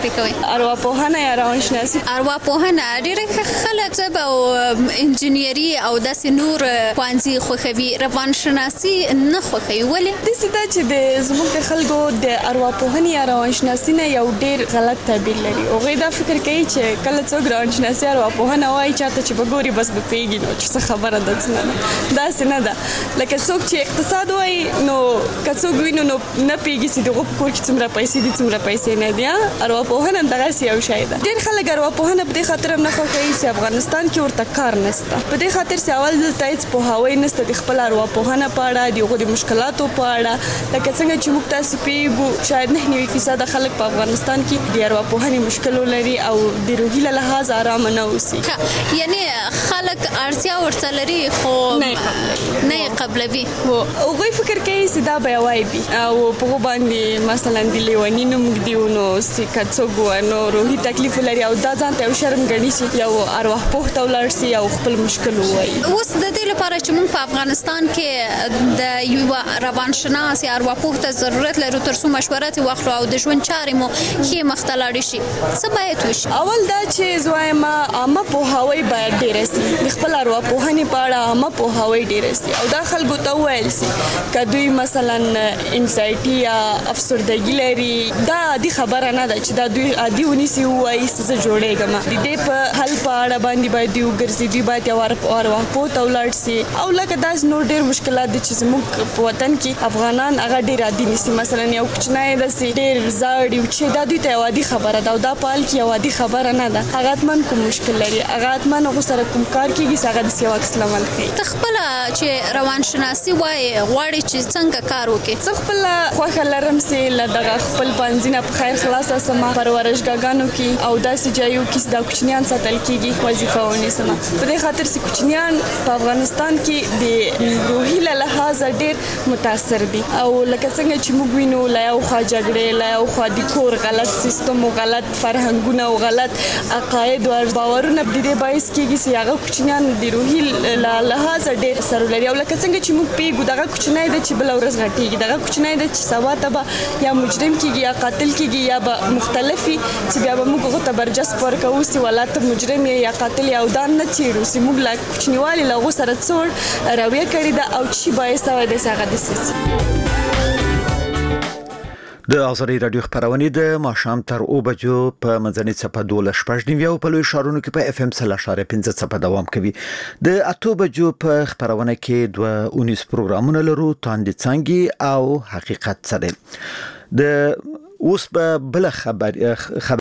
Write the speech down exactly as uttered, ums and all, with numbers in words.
کوي؟ ارواپوهنه یا روانشناسي. ارواپوهنه ډېر خلک طب او انجینری او داسې نور پوهنځي خوښوي، روانشناسي نه خوښوي. ولې؟ داسې ده چې د زموږ د خلکو د ارواپوهنې یا روانشناسي نه یو ډېر غلط تعبیر لري. هغوی دا فکر کوي چې کله څوک روانشناسي ارواپوهنه وایي چاته چې به ګوري بس به پوهېږي نو چې څه خبره ده څه نه ده. داسې نه ده. لکه څوک چې اقتصاد وایي نو که څوک وینو نو نه پوهېږي چې دغه په کور کې څومره پیسې دي څومره پیسې نه دي. ارواپوهنه دغسې یو شی ده. ډېر خلک ارواپوهنه په دې خاطر هم نه خوښوي چې افغانستان کې ورته کار نشته. په دې خاطر چې اول دلته هېڅ پوهاوی نشته د خپل ارواپوهنه په اړه، د هغو د مشکلاتو په اړه. لکه څنګه چې موږ تاسې پوهېږو شاید نه نوي فیصده خلک په افغانستان کې د ارواپوهنې مشکل ولري او د روحي له لحاظه ارامه نه اوسي. یعنی خلک اړتیا ورته لري خو نه یې قبلوي. هغوی فکر کوي چې دا به یې وایي او په هغو باندې مثلا د لیوني نوم ږدي نو چې که څوک نو روحي تکلیف ولري او دا ځان ته یو شرم ګڼي چې یو ارواپوه ته ولاړ شي او خپل مشکل ووایي. اوس د دې لپاره چې موږ په افغانستان کې د یو روانشناس یا ارواپوه ته ضرورت لرو تر څو مشوره ترې واخلو او د ژوند چارې مو ښې مخ ته لاړې شي، څه باید وشي؟ اول دا چې زه وایم عامه پوهاوی باید ډېره سي. د خپل ارواپوهنې په اړه عامه پوهاوی ډېره سي او دا خلکو ته وویل سي که دوی مثلا انزایټي یا افسردګي لري دا عادي خبره نه ده چې دا دوی عادي ونیسي ووایي چې زه جوړېږم. د دې په حل په اړه باندې باید دوی وګرځي، دوی باید یو ارواپوه ته ولاړ سي او لکه داسې نور ډېر مشکلات دي چې زموږ په وطن کې افغانان هغه ډېر عادي نیسي. مثلا یو کوچنی داسې ډېر زاړي چې دا دوی ته یو عادي خبره ده او دا په حال کې یو عادي خبره نه ده. هغه حتما کوم مشکل لري، هغه حتما هغو سره کوم کار کېږي چې هغه داسې یو عکس العمل ښیي. ته خپله چې روانشناسي وایې غواړې چې څنګه کار وکړې؟ زه خپله خوښه لرم چې له دغه خپل پوهنځي نه په خیر خلاصه سم، پرورشګاګانو کې او داسې ځایو کې چې دا کوچنیان ساتل کېږي وظیفه ونیسم. په دې خاطر چې کوچنیان په افغانستان کې د روحي له لحاظه ډېر متاثر دي او لکه څنګه چې موږ وینو له یو خوا جګړې، له یو خوا د کور غلط سیستم او غلط فرهنګونه او غلط عقاید او باورونه د دې باعث کېږي چې هغه کوچنیان د روحي له لحاظه ډېر اثر ولري او لکه څنګه چې موږ پوهېږو دغه کوچنی دی چې بله ورځ غټېږي، دغه کوچنی دی چې سبا ته به یا مجرم کېږي یا قاتل کېږي یا به مختلفي چې بیا به موږ هغو ته برجسته ورکوو چې والله ته مجرم یې یا قاتل یې او دا نه څېړو چې موږ له کوچنیوالي له هغو سره څه رویه کړې ده او چې باعث شوی دی چې هغه داسې شي. د آزادي رادیو خبرونه د ماښام تر او بجو په منځنۍ صفه دوله شپږ نیو په لوی شهرونو کې په اف ام سل اشاره پنځه صفه دوام کوي. د اته بجو په خبرونه کې دوه اونیس پروګرامونه لرو، تاندې څنګه او حقیقت سره. د اوس په بل خبر